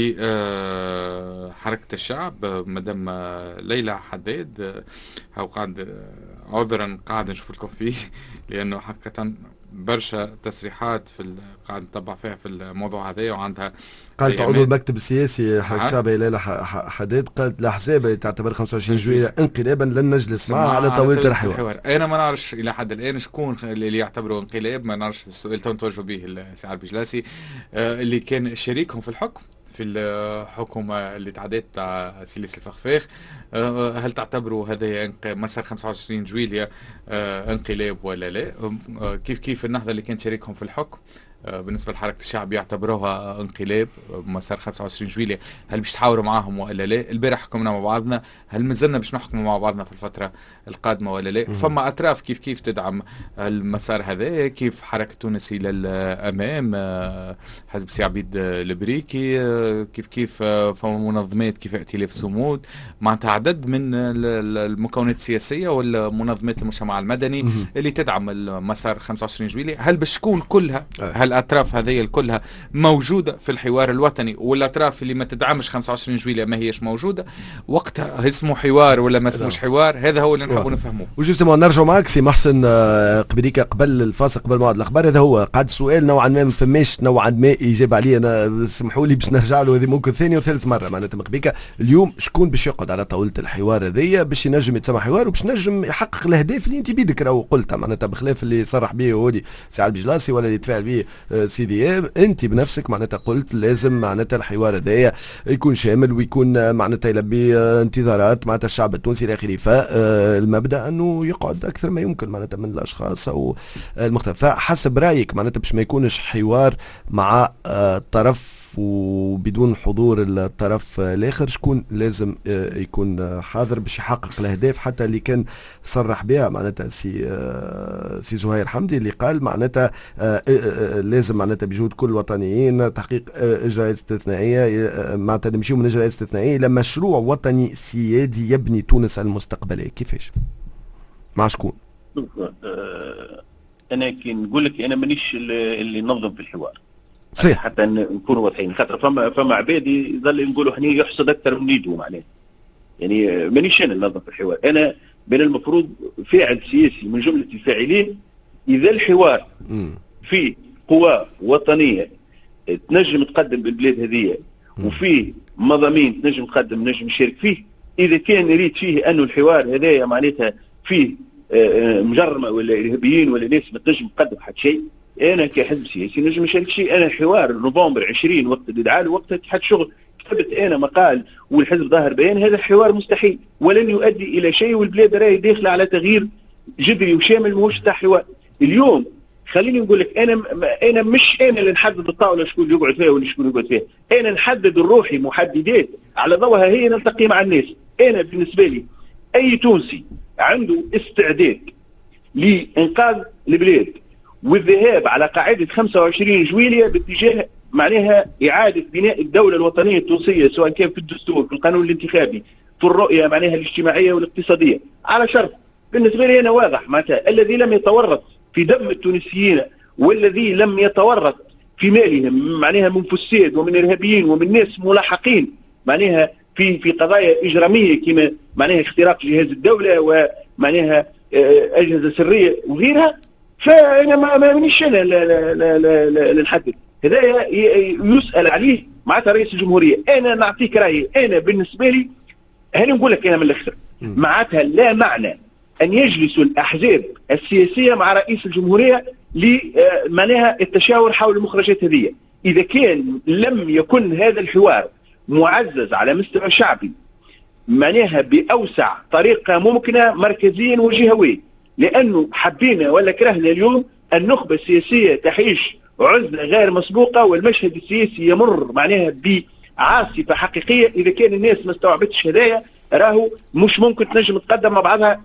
لحركة الشعب مدام ليلى حداد أو قاعد عذرا قاعد نشوف لكم فيه لأنه حقيقة برشا تصريحات قاعد نتبع فيها في الموضوع هذا. وعندها قالت عضو المكتب السياسي حركة الشعب ليلى حداد قالت الأحزاب تعتبر 25 جويلية انقلابا لن نجلس معها على طاولة الحوار. أنا ما نعرفش إلى حد الآن شكون اللي يعتبروا انقلاب. ما نعرفش السؤال توجه به السي عربي جلاسي اللي كان شريكهم في الحكم في الحكومة اللي تعدت تاع سيليس الفخفاخ. هل تعتبروا هذا مسار 25 جويلية انقلاب ولا لا؟ كيف النهضة اللي كانت شريكهم في الحكم بالنسبة لحركة الشعب يعتبروها انقلاب مسار 25 جويلية؟ هل باش تحاوروا معاهم ولا لا؟ البارح حكمنا مع بعضنا، هل مازلنا باش نحكموا مع بعضنا في الفترة القادمة ولا لا؟ فما أطراف كيف تدعم المسار هذا. كيف حركة تونس إلى الأمام، حزب سي عبيد البريكي، كيف فما منظمات كيف ائتلاف صمود، معناتها عدد من المكونات السياسية والمنظمات المجتمع المدني اللي تدعم المسار 25 جويلية. هل باش تكون كلها الأطراف هذه كلها موجودة في الحوار الوطني، والأطراف اللي ما تدعمش 25 جويلية ما هيش موجودة؟ وقتها اسمه حوار ولا ما اسموش حوار؟ هذا هو اللي نحبوا نفهموه. وجوستمون نرجعوا معك سي محسن قبل الفاصل قبل موعد الأخبار. هذا هو قاعد سؤال نوعا ما فماش نوعا ما إجابة عليه. أنا سمحوا لي باش نرجع له، هذه ممكن ثاني وثالث مرة. معناتها مقبيكا اليوم شكون باش يقعد على طاولة الحوار هذيا باش ينجم يتسمى حوار وباش نجم يحقق الأهداف اللي أنت بيدك راهو قلتها، معناتها بخلاف اللي صرح به هودي سي عربي جلاسي ولا اللي تفاعل به سيدي انت بنفسك معناتها قلت لازم معناتها الحوار هذايا يكون شامل ويكون معناتها يلبي انتظارات معناتها الشعب التونسي الى اخره. فالمبدا انه يقعد اكثر ما يمكن معناتها من الاشخاص او المختلف. فحسب رايك معناتها باش ما يكونش حوار مع طرف وبدون حضور الطرف الاخر، شكون لازم يكون حاضر باش يحقق الاهداف حتى اللي كان صرح بها معناتها سي زهير حمدي اللي قال معناتها لازم معناتها بجهود كل الوطنيين تحقيق اجراءات استثنائيه، معناتها نمشيو من اجراءات استثنائيه الى مشروع وطني سيادي يبني تونس المستقبليه. كيفاش؟ مع شكون؟ انا كي نقول لك انا مانيش اللي ننظم في الحوار صحيح حتى نكونوا واضحين، خاطر فما عباد يظل نقولوا احنا يحصد اكثر من يده معناه. يعني مانيش انا ننظم في الحوار، انا من المفروض فاعل سياسي من جمله الفاعلين. اذا الحوار فيه قوى وطنيه تنجم تقدم بالبلاد هذه وفيه مضامين تنجم تقدم نجم نشارك فيه، اذا كان يريد فيه انه الحوار هذايا معناتها فيه مجرمه ولا ارهابيين ولا ناس ما تنجم تقدم حتى شيء، انا كحزب سياسي نجم نشارك شيء. انا حوار نوفمبر 20 وقت الادعاء وقت اتحاد الشغل كتبت انا مقال والحزب ظاهر بيان، هذا الحوار مستحيل ولن يؤدي الى شيء، والبلاد راهي داخله على تغيير جذري وشامل ماهوش تاع حوار. اليوم خليني نقول لك انا مش انا اللي نحدد الطاوله شكون يقعد فيها ولا شكون يقعد فيها، انا نحدد الروحي محددات على ضوءها هي نلتقي مع الناس. انا بالنسبه لي اي تونسي عنده استعداد لانقاذ البلاد والذهاب على قاعده 25 جويلية باتجاه معناها اعاده بناء الدوله الوطنيه التونسيه، سواء كان في الدستور في القانون الانتخابي في الرؤيه معناها الاجتماعيه والاقتصاديه، على شرط بالنسبه لي انا واضح معناتها الذي لم يتورط في دم التونسيين والذي لم يتورط في مالهم معناها من فساد ومن ارهابيين ومن ناس ملاحقين معناها في قضايا اجراميه كما معناها اختراق جهاز الدوله ومعناها اجهزه سريه وغيرها، فانا ما مانيش انا لا نحدد هذا يسال عليه معناتها رئيس الجمهوريه. انا نعطيك رايي، انا بالنسبه لي هاني نقول لك انا من الاخر معناتها لا معنى ان يجلس الاحزاب السياسيه مع رئيس الجمهوريه لمعناها التشاور حول المخرجات هذه، اذا كان لم يكن هذا الحوار معزز على مستوى شعبي معناها باوسع طريقه ممكنه مركزيا وجهويا، لانه حبينا ولا كرهنا اليوم النخبه السياسيه تعيش عزله غير مسبوقه، والمشهد السياسي يمر معناها بعاصفه حقيقيه. اذا كان الناس ما استوعبتش هدايا راهو مش ممكن تنجم تقدم مع بعضها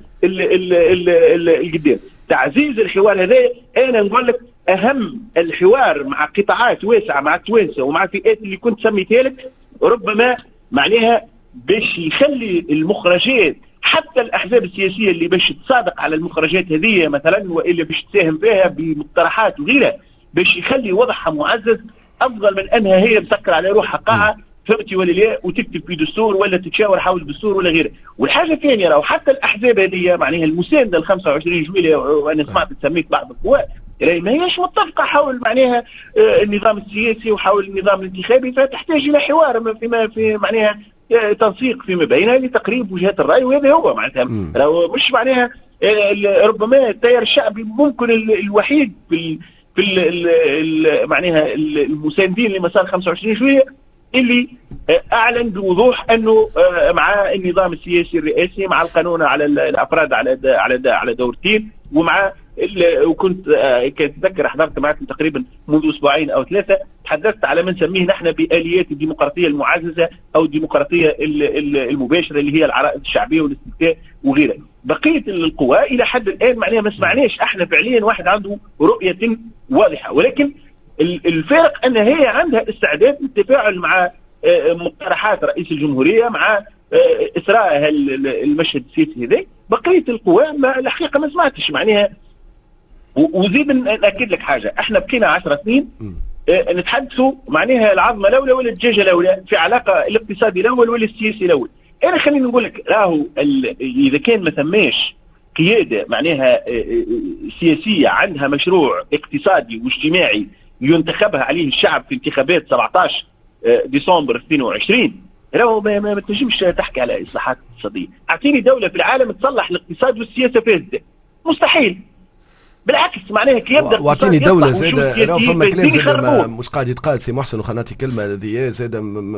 القدام. تعزيز الحوار هذا انا نقول لك اهم الحوار مع قطاعات واسعه مع التوانسه ومع الفئات اللي كنت سميتها لك، ربما معناها باش يخلي المخرجات حتى الاحزاب السياسيه اللي باش تصادق على المخرجات هذه مثلا والا باش تساهم فيها بمقترحات وغيرها، باش يخلي وضعها معزز افضل من انها هي مسكر على روحها قاعه فهمتي ولا لا وتكتب في دستور ولا تتشاور حول الدستور ولا غيره. والحاجه الثانيه راهو حتى الاحزاب هذه معناها المسانده ل 25 جويلية وانا سمعت تسميت بعض القوى ما هيش متفقه حول معناها النظام السياسي وحول النظام الانتخابي، فتحتاج الى حوار فيما في معناها تنسيق فيما بينها لتقريب وجهات الراي، وهذا هو معناتها راهو مش معناها ربما التيار الشعبي ممكن الوحيد في معناها المساندين لمسار 25 جويلية اللي اعلن بوضوح انه مع النظام السياسي الرئاسي، مع القانون على الافراد على دورتين، ومع وكنت كتذكر حضرت معكم تقريبا منذ اسبوعين او ثلاثه تحدثت على ما نسميه نحن باليات الديمقراطيه المعززه او الديمقراطيه المباشره اللي هي العرائض الشعبيه والاستفتاء وغيرها. بقيه القوى الى حد الان معناها ما سمعناش احنا فعليا واحد عنده رؤيه واضحه، ولكن الفارق ان هي عندها استعداد للتفاعل مع مقترحات رئيس الجمهوريه مع اثراء المشهد السياسي هذا. بقيه القوى الحقيقه ما سمعتش معناها. وزيد ناكد لك حاجه، احنا بقينا 10 سنين نتحدثوا معناها العظمه الاولى ولا الدجاجه الاولى في علاقه الاقتصادي الاول ولا السياسي الاول. انا خليني نقول لك راهو اذا كان ما ثماش قياده معناها سياسيه عندها مشروع اقتصادي واجتماعي ينتخبها عليه الشعب في انتخابات 17 ديسمبر 22، راهو ما تنجمش تحكي على اصلاحات اقتصاديه. اعطيني دوله في العالم تصلح الاقتصاد والسياسه فاسده، مستحيل. بالعكس معناها كي يبدا واعطيني دوله زاد راه فما كلام زاد مش قاعد يتقال سي محسن وخناتي كلمه هذه زاد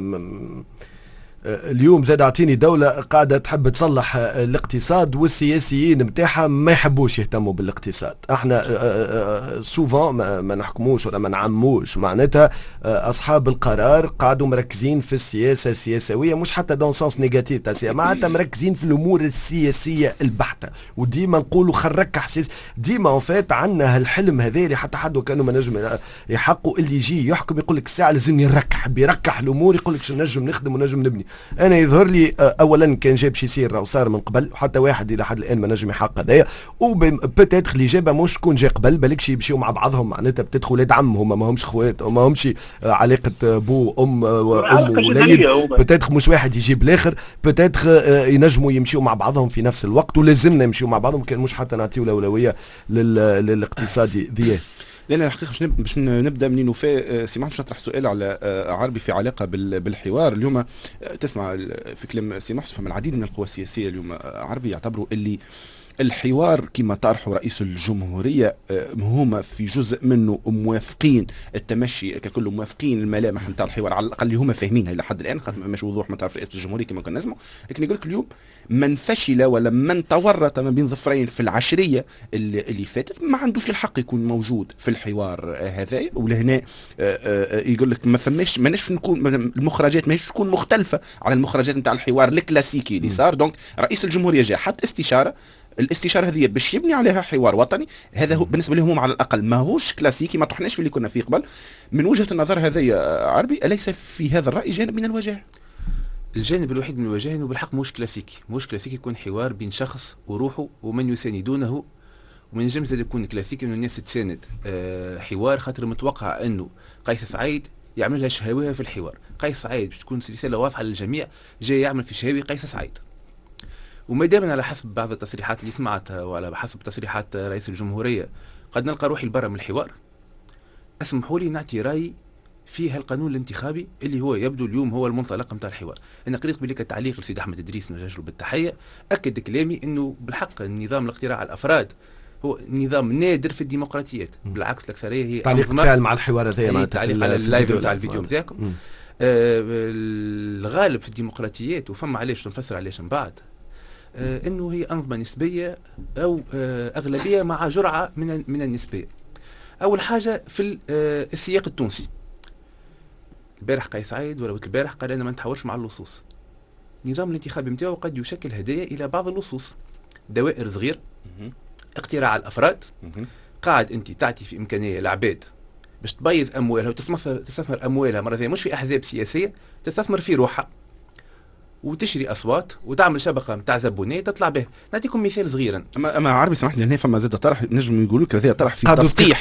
اليوم زاد اعطيني دولة قاعدة تحب تصلح الاقتصاد والسياسيين نتاعها ما يحبوش يهتموا بالاقتصاد. احنا سوفون ما نحكموش ولا ما نعموش، معناتها اصحاب القرار قاعدوا مركزين في السياسة السياسوية، مش حتى دون سونس نيجاتيف تاع السياسة، معناتها مركزين في الامور السياسية البحتة. وديما نقولوا خرك احساس ديما وفات عنا هالحلم هذا اللي حتى حد كانوا ما نجم يحقوا، اللي يجي يحكم يقول لك الساعة لازمني نركح، بيركح الامور يقول لك نجم نخدم ونجم نبني. انا يظهر لي اولا كان جاب شي يصير راهو صار من قبل، حتى واحد الى حد الان ما نجم يحقق هذايا، وبتاتر اللي جابها مش تكون جا قبل، بالكش يمشيو مع بعضهم، معناتها بتدخل ولاد عم، هما ماهمش خوات وما همش علاقه بو ام ووليد، بتاتر مش واحد يجيب الاخر، بتاتر ينجموا يمشيو مع بعضهم في نفس الوقت، ولازمنا يمشيو مع بعضهم، كان مش حتى نعطيو الاولويه للاقتصادي ذي. لا الحقيقه باش نبدا منين وفاء سي محسن نطرح سؤال على عربي في علاقه بالحوار. اليوم تسمع في كلام سي محسن فما العديد من القوى السياسيه اليوم عربي يعتبروا اللي الحوار كما طرحه رئيس الجمهورية هما في جزء منه موافقين التمشي ككل، موافقين الملامح نتاع الحوار على الأقل اللي هما فاهمينها إلى حد الآن، خاطر مش وضوح من طرف رئيس الجمهورية كما كنا نسمع. لكن يقول لك اليوم من فشل ولا من تورط ما بين ظفرين في العشرية اللي فاتت ما عندوش الحق يكون موجود في الحوار هذا. ولهنا يقول لك ما فماش ماناش نكون المخرجات ماهيش تكون مختلفة على المخرجات نتاع الحوار الكلاسيكي اللي صار. دونك رئيس الجمهورية جاء حط استشارة، الاستشاره هذه باش يبني عليها حوار وطني، هذا هو بالنسبه لهم على الاقل ماهوش كلاسيكي، ما طحناش في اللي كنا فيه قبل. من وجهه النظر هذه عربي اليس في هذا الراي جانب من الوجاه؟ الجانب الوحيد من الوجاه انه بالحق مش كلاسيكي، مش كلاسيكي يكون حوار بين شخص وروحه ومن يساندونه، ومن ينجم زاد يكون كلاسيكي انه الناس تساند حوار، خاطر متوقع انه قيس سعيد يعمل لها شهاويها في الحوار. قيس سعيد باش تكون رساله واضحه للجميع، جاي يعمل في شهاوي قيس سعيد. وما دام على حسب بعض التصريحات اللي سمعتها وعلى حسب تصريحات رئيس الجمهورية قد نلقى روحي البرة من الحوار، اسمحوا لي نعطي رأي في هالقانون الانتخابي اللي هو يبدو اليوم هو المنطلق نتاع الحوار. انا قريت بليك التعليق لسيد احمد ادريس نوجه له بالتحية، اكد كلامي انه بالحق النظام الاقتراع على الافراد هو نظام نادر في الديمقراطيات، بالعكس الاكثرية هي تعليق فعل مع الحوار هذا معناتها تعليق على اللايف نتاع الفيديو نتاعكم. الغالب في الديمقراطيات وفما علاش نفسر علاش من بعد انه هي انظمه نسبيه او اغلبيه مع جرعه من النسبيه. اول حاجه في السياق التونسي، البارح قيس سعيد ولا البارح قال انا ما نتحاورش مع اللصوص. النظام الانتخابي نتاعو قد يشكل هدايا الى بعض اللصوص، دوائر صغير، اقتراع على الافراد، قاعد انت تعطي في امكانيه العباد باش تبيض اموالها وتستثمر اموالها مره ثانيه مش في احزاب سياسيه، تستثمر في روحها وتشري اصوات وتعمل شبكه نتاع زبونات تطلع به. نعطيكم مثال صغير. اما عربي سمح لي هنا فما زاد طرح نجم يقولوا لك هذا طرح في تسطيح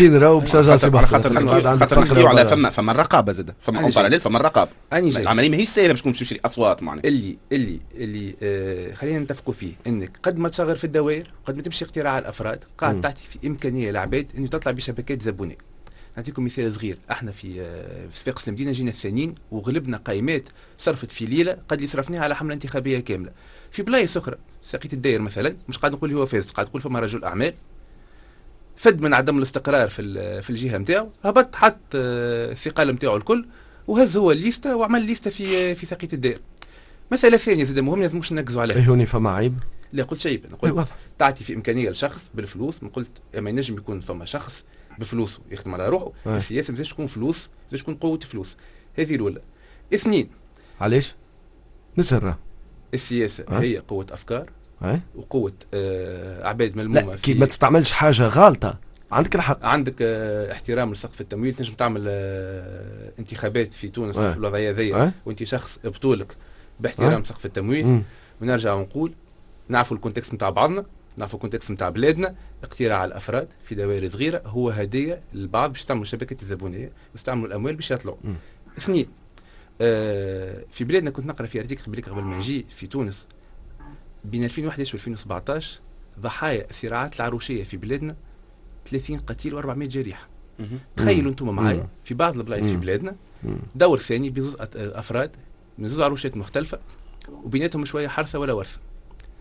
خاطر على فما الرقابه زاد فما اون باراليل فما الرقابه. العمليه ماهيش سهله باش تكون تشري اصوات معناها. اللي خلينا نتفقوا فيه انك قد ما تصغر في الدوائر قد ما تمشي اقتراع على الافراد قاعد تعطي في امكانيه العباد انه تطلع بشبكات زبونات. نعطيكم مثال صغير، احنا في صفاقس المدينه جينا الثانيين وغلبنا قائمات صرفت في ليله قد اللي صرفناها على حمله انتخابيه كامله. في بلايص اخرى ساقية الداير مثلا مش قاعد نقول هو فاز، قاعد نقول فما رجل اعمال فد من عدم الاستقرار في الجهه نتاعو، هبط حط الثقال نتاعو الكل وهز هو الليسته وعمل ليسته في ساقية الداير. مساله ثانيه زاد مهم لازموش نركزوا عليها. هوني فما عيب؟ لا قلت عيب، انا قلت تعطي في امكانيه لشخص بالفلوس، ما قلت اما ينجم يكون فما شخص بفلوسه يخدم على روحه. السياسه ما تكون فلوس، لازم تكون قوه فلوس. هذه الاولى. اثنين، علاش نسرها السياسه هي قوه افكار وقوه عباد ملمومه. لا كي ما تستعملش حاجه غالطه عندك الحق، عندك احترام لسقف التمويل. تنجم تعمل انتخابات في تونس في الوضعيه ذي وانت شخص بطولك باحترام سقف التمويل. ونرجع ونقول نعرفوا الكونتكست نتاع بعضنا، نعرفوا الكونتكست نتاع بلادنا. اقتراع على الافراد في دوائر صغيره هو هديه للبعض باش تعملوا شبكه الزبونيه ويستعملوا الاموال باش يطلعوا. اثنين، في بلادنا كنت نقرا في ارتيكل بليك قبل ما نجي في تونس بين 2011 و 2017 ضحايا الصراعات العروشيه في بلادنا 30 قتيل و400 جريح. تخيلوا انتم معايا في بعض البلايص في بلادنا دور ثاني بزوز افراد من زوز عروشات مختلفه وبيناتهم شويه حرثه ولا ورثه.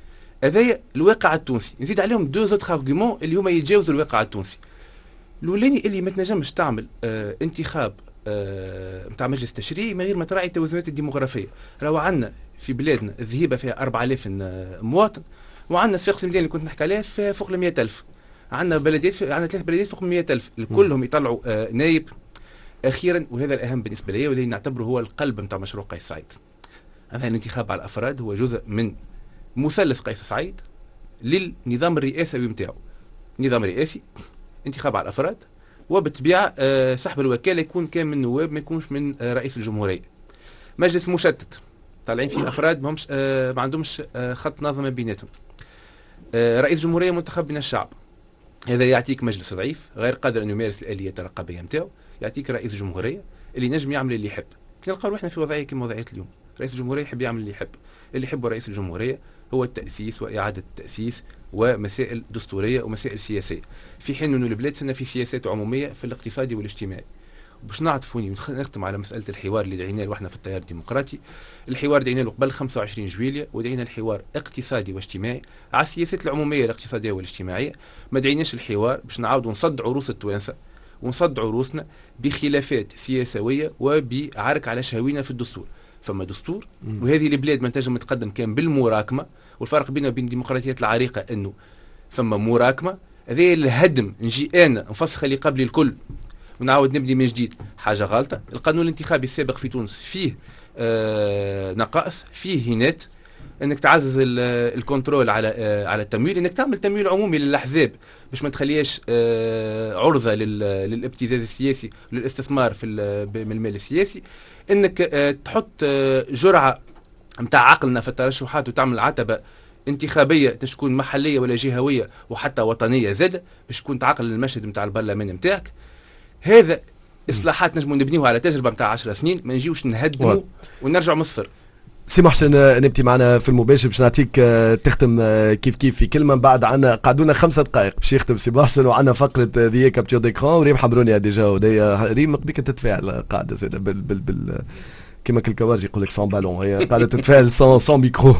هذايا الواقع التونسي. نزيد عليهم دو زوتر ارغيومون اللي هما يتجاوزوا الواقع التونسي. الاولاني اللي ما تنجمش تعمل انتخاب نتاع مجلس تشريعي من غير ما تراعي التوازنات الديموغرافيه. راهو عندنا في بلادنا الذهيبه فيها 4000 مواطن، وعندنا صفاقس المدينه اللي كنت نحكي عليها فيها فوق ال 100,000. عندنا بلديات، عندنا 3 بلديات فوق 100,000 كلهم يطلعوا نايب. اخيرا وهذا الاهم بالنسبه لي واللي نعتبره هو القلب نتاع مشروع قيس سعيد، هذا الانتخاب على الافراد هو جزء من مثلث قيس سعيد للنظام الرئاسي نتاعو. نظام رئاسي، انتخاب على الافراد، وبالطبيعه سحب الوكاله يكون كان من النواب ما يكونش من رئيس الجمهوريه. مجلس مشتت طالعين فيه افراد ما عندهمش خط نظم بيناتهم. رئيس جمهوريه منتخب من الشعب، هذا يعطيك مجلس ضعيف غير قادر ان يمارس الاليات الرقابيه نتاعو. يعطيك رئيس جمهوريه اللي نجم يعمل اللي يحب. نلقاو روحنا في وضعيه كما وضعيه اليوم، رئيس الجمهوريه يحب يعمل اللي يحب. اللي يحبه رئيس الجمهوريه هو التاسيس واعاده التاسيس ومسائل دستوريه ومسائل سياسيه، في حين انه البلاد سنة في سياسات عموميه في الاقتصادي والاجتماعي. باش نعطفوني ونختم على مساله الحوار اللي دعينا له احنا في التيار الديمقراطي. الحوار دعينا له قبل 25 جويلية، ودعينا الحوار اقتصادي واجتماعي على السياسات العموميه الاقتصاديه والاجتماعيه. ما دعيناش الحوار باش نعاودوا نصدعوا روس التوانسه ونصدعوا روسنا بخلافات سياسويه وبعرك على شهوينا في الدستور. فما دستور وهذه البلاد ما تنجم تقدم كان بالمراكمه، والفرق بينه وبين الديمقراطيات العريقه انه فما مراكمه. هذا الهدم نجي انا نفسخ اللي قبل الكل ونعاود نبني من جديد، حاجه غلطه. القانون الانتخابي السابق في تونس فيه نقائص، فيه هينات. انك تعزز الكنترول على التمويل، انك تعمل تمويل عمومي للاحزاب باش ما تخليهاش عرضه للابتزاز السياسي وللاستثمار من المال السياسي. انك تحط جرعه نتاع عقلنا في الترشحات وتعمل عتبه انتخابيه تكون محليه ولا جهويه وحتى وطنيه زاده باش تكون تعقل المشهد نتاع البرلمان نتاعك. هذا اصلاحات نجموا نبنيوها على تجربه نتاع 10 سنين، ما نجيوش نهدموا ونرجعوا من الصفر. سي محسن نبتي معنا في المباشر باش نعطيك تختم كيف في كلمه. بعد عنا قعدونا 5 دقائق باش يختم سي محسن، وعنا فقره ذي كابتشر ديكرون وريم حمروني ديجا. ريم قبيك تتفاعل قاعده زاده بال كما كل كوارج يقول لك سون بالون، هي قاعده تتفاعل سون ميكرو.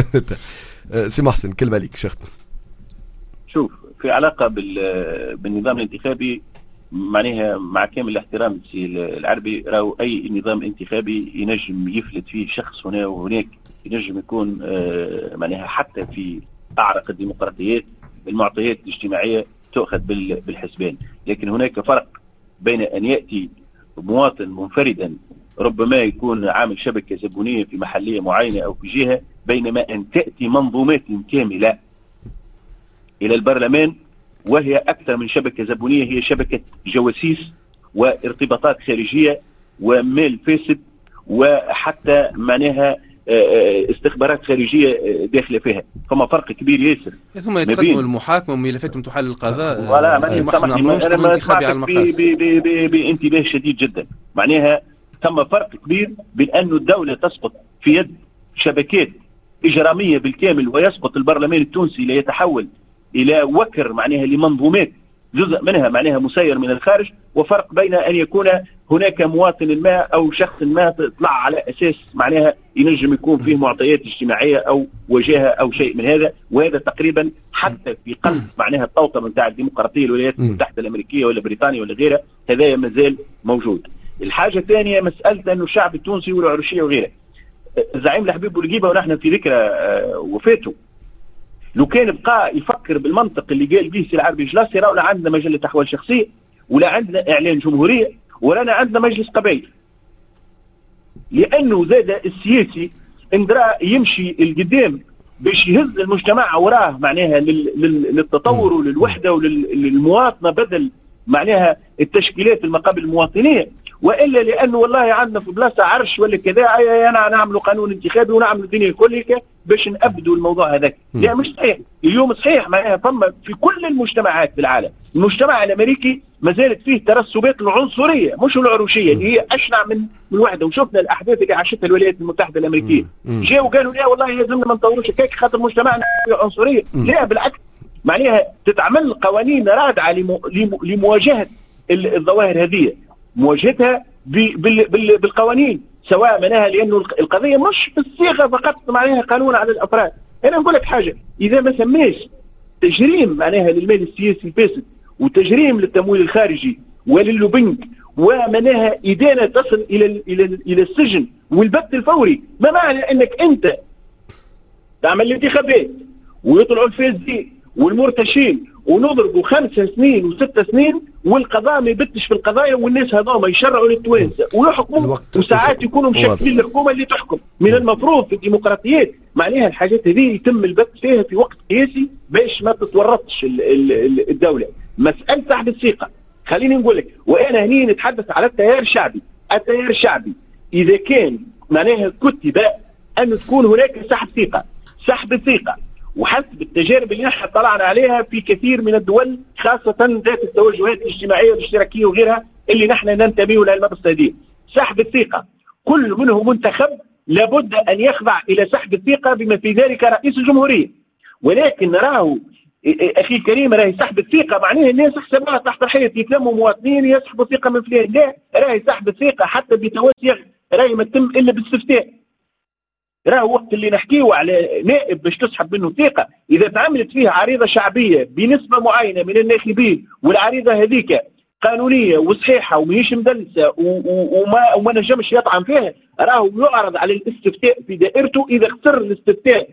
سي محسن كلمه ليك شخت. شوف، في علاقه بالنظام الانتخابي معناها مع كامل الاحترام السي العربي، راهو اي نظام انتخابي ينجم يفلت فيه شخص هنا وهناك، ينجم يكون معناها حتى في اعرق الديمقراطيات المعطيات الاجتماعيه تؤخذ بالحسبان. لكن هناك فرق بين ان ياتي مواطن منفردا ربما يكون عامل شبكه زبونيه في محليه معينه او في جهه، بينما ان تاتي منظومات كامله الى البرلمان وهي أكثر من شبكة زبونية، هي شبكة جواسيس وارتباطات خارجية ومال فاسد وحتى معناها استخبارات خارجية داخلة فيها. فما فرق كبير ياسر. ثم يتقدموا المحاكمة وملفات تحال القضاء. ولا أنا ما سمعتك بانتباه شديد جدا. معناها ثم فرق كبير بين أن الدولة تسقط في يد شبكات إجرامية بالكامل ويسقط البرلمان التونسي ليتحول إلى وكر معناها لمنظومات جزء منها معناها مسير من الخارج، وفرق بين أن يكون هناك مواطن ما أو شخص ما تطلع على أساس معناها ينجم يكون فيه معطيات اجتماعية أو وجاهة أو شيء من هذا. وهذا تقريبا حتى في قلب معناها الطوطة نتاع الديمقراطية الولايات المتحدة الأمريكية ولا بريطانيا ولا غيرها، هذا ما زال موجود. الحاجة الثانية مسألة أنه الشعب التونسي والعروشية وغيرها. الزعيم الحبيب بورقيبة ونحن في ذكرى وفاته، لو كان بقى يفكر بالمنطق اللي قال به سي العربي جلاسي، راهو لا عندنا مجله احوال شخصيه ولا عندنا اعلان جمهوريه ولا عندنا مجلس قبائل. لانه زاد السياسي اندرا يمشي القدام باش يهز المجتمع وراه معناها للتطور وللوحده وللمواطنه بدل معناها التشكيلات المقابل المواطنيه، والا لانه والله عندنا في بلاصه عرش ولا كذا انا نعملوا قانون انتخابي ونعملوا الدنيا كلها باش نأبدوا الموضوع هذاك. لا مش صحيح. اليوم صحيح معناها فما في كل المجتمعات في العالم، المجتمع الامريكي ما زالت فيه ترسبات العنصريه مش العروشيه اللي هي اشنع من الوحده. وشفنا الاحداث اللي عاشتها الولايات المتحده الامريكيه، جاوا قالوا لا والله لازمنا ما نطوروش هيك خاطر مجتمعنا فيه عنصريه. لا بالعكس، معناها تتعمل قوانين رادعه لمواجهه الظواهر هذه، مواجهتها بالقوانين، سواء منها لانه القضيه مش بالصيغه فقط معناها قانون على الافراد، انا نقول لك حاجه، اذا ما سماش تجريم معناها للمال السياسي الفاسد وتجريم للتمويل الخارجي ولللوبينج ومعناها ادانه تصل الى السجن والبت الفوري، ما معنى انك انت تعمل الانتخابات ويطلعوا الفاسدين والمرتشين ونضربوا 5 سنين و6 سنين والقضاء ما يبتش في القضايا والناس هذوما يشرعوا للتوانسه ويحكموا وساعات يكونوا مشكلين الحكومه اللي تحكم. من المفروض في الديمقراطيات معناها الحاجات هذه يتم البت فيها في وقت قياسي باش ما تتورطش الدوله. مساله سحب الثقه خليني نقول لك، وانا هني نتحدث على التيار الشعبي. التيار الشعبي اذا كان معناها كتب ان تكون هناك سحب الثقه وحسب التجارب اللي نحن طلعنا عليها في كثير من الدول خاصة ذات التوجهات الاجتماعية والاشتراكية وغيرها اللي نحن ننتمي لها المبسطة دي، سحب الثقة كل منه منتخب لابد أن يخضع إلى سحب الثقة بما في ذلك رئيس الجمهورية. ولكن نراه أخي الكريم راهي سحب الثقة معناه الناس حسبوها تحت الحيط يتلموا مواطنين يسحبوا ثقة من فلان، لا راهي سحب الثقة حتى بتوسيع راهي ما تتم إلا باستفتاء. راه وقت اللي نحكيه على نائب باش تسحب منه ثقه اذا تعملت فيها عريضه شعبيه بنسبه معينه من الناخبين والعريضه هذيك قانونيه وصحيحه وماهيش مدلسه وما نجمش يطعن فيها، راهو يعرض على الاستفتاء في دائرته، اذا خسر الاستفتاء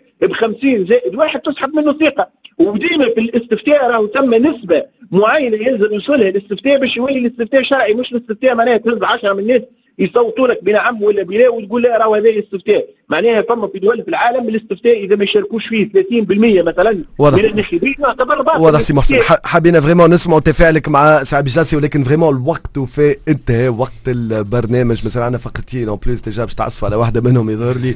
ب50+1 تسحب منه ثقه. وديما في الاستفتاء راهو ثم نسبه معينه يلزم يوصلها الاستفتاء باش يولي الاستفتاء شرعي، مش الاستفتاء معناها تهز 10 من الناس يصوتوا لك بنعم ولا بلا وتقول لا راهو هذا استفتاء. معناها فما في دول في العالم الاستفتاء اذا ما يشاركوش فيه 30% مثلا من الناخبين يعتبر باطل. واضح سي محسن، حابين فريمون نسمعوا تفاعلك مع سعد بجلاسي، ولكن فريمون الوقت وفاء انتهى وقت البرنامج، مثلا عندنا فقرتين اون بليس ديجا باش تعصف على واحده منهم يظهر لي.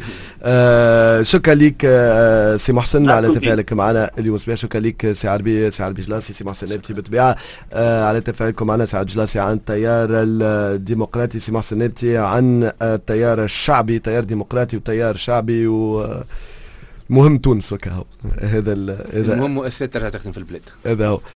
شكرا لك سي محسن على تفاعلك معنا اليوم. شكرا لك سعد بجلاسي، سي محسن نبتي بالطبيعه على تفاعلكم معنا. سعد بجلاسي عن التيار الديمقراطي، سي محسن نبتي عن التيار الشعبي، تيار ديمقراطي وتيار شعبي ومهم تونس وكهو. هذا المهم مؤسسات ترجع تخدم في البلاد. هذا هو.